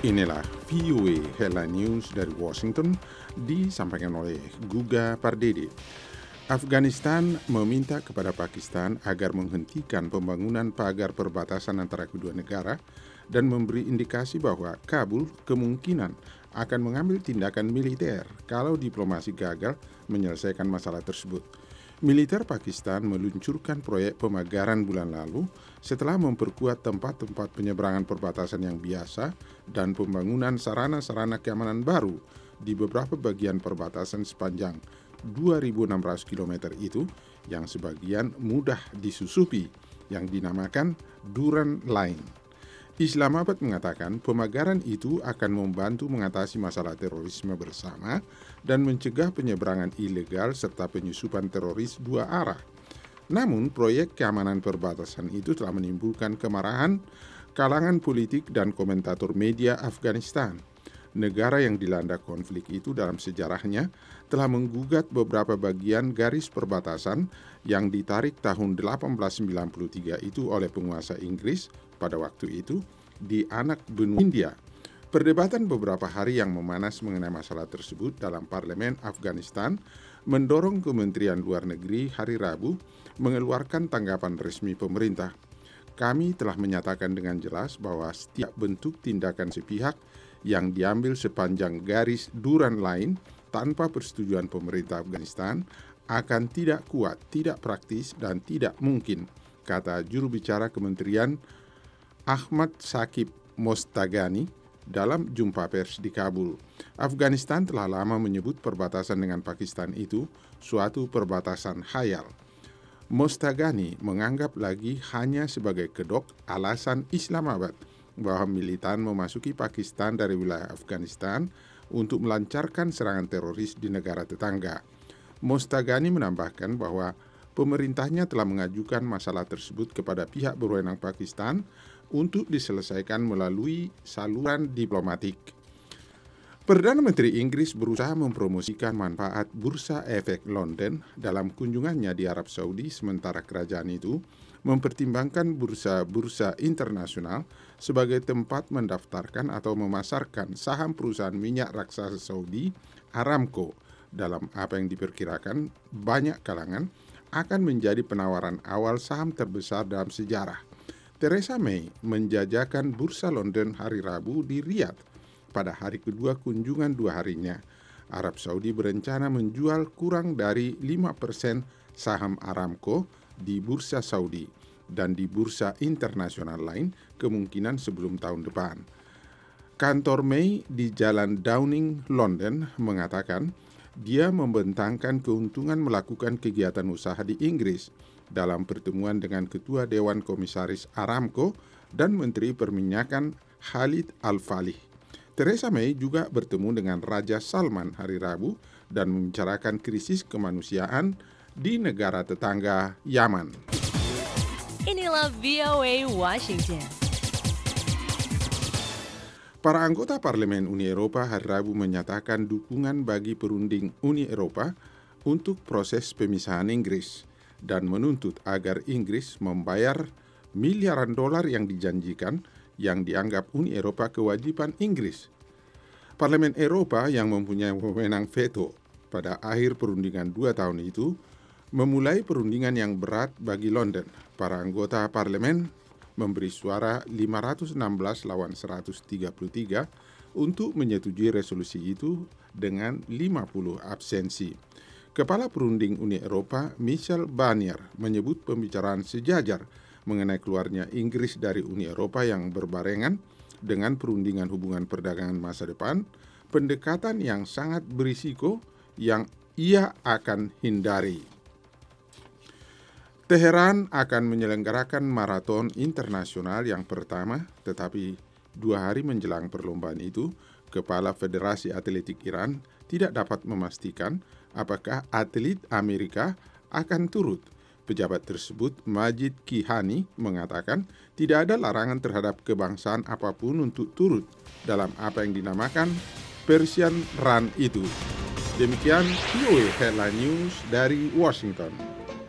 Inilah VOA Headline News dari Washington, disampaikan oleh Guga Pardede. Afghanistan meminta kepada Pakistan agar menghentikan pembangunan pagar perbatasan antara kedua negara dan memberi indikasi bahwa Kabul kemungkinan akan mengambil tindakan militer kalau diplomasi gagal menyelesaikan masalah tersebut. Militer Pakistan meluncurkan proyek pemagaran bulan lalu setelah memperkuat tempat-tempat penyeberangan perbatasan yang biasa dan pembangunan sarana-sarana keamanan baru di beberapa bagian perbatasan sepanjang 2.600 km itu yang sebagian mudah disusupi yang dinamakan Durand Line. Islamabad mengatakan pemagaran itu akan membantu mengatasi masalah terorisme bersama dan mencegah penyeberangan ilegal serta penyusupan teroris dua arah. Namun, proyek keamanan perbatasan itu telah menimbulkan kemarahan kalangan politik dan komentator media Afghanistan. Negara yang dilanda konflik itu dalam sejarahnya telah menggugat beberapa bagian garis perbatasan yang ditarik tahun 1893 itu oleh penguasa Inggris pada waktu itu di anak benua India. Perdebatan beberapa hari yang memanas mengenai masalah tersebut dalam parlemen Afghanistan mendorong Kementerian Luar Negeri hari Rabu mengeluarkan tanggapan resmi pemerintah. Kami telah menyatakan dengan jelas bahwa setiap bentuk tindakan sepihak yang diambil sepanjang garis Durand Line tanpa persetujuan pemerintah Afghanistan akan tidak kuat, tidak praktis, dan tidak mungkin, kata juru bicara Kementerian Ahmad Shakib Mostagani dalam jumpa pers di Kabul. Afghanistan telah lama menyebut perbatasan dengan Pakistan itu suatu perbatasan khayal. Mostagani menganggap lagi hanya sebagai kedok alasan Islamabad bahwa militan memasuki Pakistan dari wilayah Afghanistan untuk melancarkan serangan teroris di negara tetangga. Mostagani menambahkan bahwa pemerintahnya telah mengajukan masalah tersebut kepada pihak berwenang Pakistan untuk diselesaikan melalui saluran diplomatik. Perdana Menteri Inggris berusaha mempromosikan manfaat Bursa Efek London dalam kunjungannya di Arab Saudi sementara kerajaan itu mempertimbangkan bursa-bursa internasional sebagai tempat mendaftarkan atau memasarkan saham perusahaan minyak raksasa Saudi Aramco dalam apa yang diperkirakan banyak kalangan akan menjadi penawaran awal saham terbesar dalam sejarah. Theresa May menjajakan Bursa London hari Rabu di Riyadh pada hari kedua kunjungan 2 harinya. Arab Saudi berencana menjual kurang dari 5% saham Aramco di Bursa Saudi dan di bursa internasional lain kemungkinan sebelum tahun depan. Kantor May di Jalan Downing, London mengatakan dia membentangkan keuntungan melakukan kegiatan usaha di Inggris dalam pertemuan dengan Ketua Dewan Komisaris Aramco dan Menteri Perminyakan Khalid Al-Falih. Theresa May juga bertemu dengan Raja Salman hari Rabu dan membicarakan krisis kemanusiaan di negara tetangga Yaman. Inilah VOA Washington. Para anggota Parlemen Uni Eropa hari Rabu menyatakan dukungan bagi perunding Uni Eropa untuk proses pemisahan Inggris dan menuntut agar Inggris membayar miliaran dolar yang dijanjikan yang dianggap Uni Eropa kewajiban Inggris. Parlemen Eropa yang mempunyai wewenang veto pada akhir perundingan 2 tahun itu memulai perundingan yang berat bagi London. Para anggota parlemen memberi suara 516 lawan 133 untuk menyetujui resolusi itu dengan 50 absensi. Kepala perunding Uni Eropa Michel Barnier menyebut pembicaraan sejajar mengenai keluarnya Inggris dari Uni Eropa yang berbarengan dengan perundingan hubungan perdagangan masa depan, pendekatan yang sangat berisiko yang ia akan hindari. Teheran akan menyelenggarakan maraton internasional yang pertama, tetapi 2 hari menjelang perlombaan itu, Kepala Federasi Atletik Iran tidak dapat memastikan apakah atlet Amerika akan turut. Pejabat tersebut, Majid Kihani, mengatakan tidak ada larangan terhadap kebangsaan apapun untuk turut dalam apa yang dinamakan Persian Run itu. Demikian VOA Headline News dari Washington.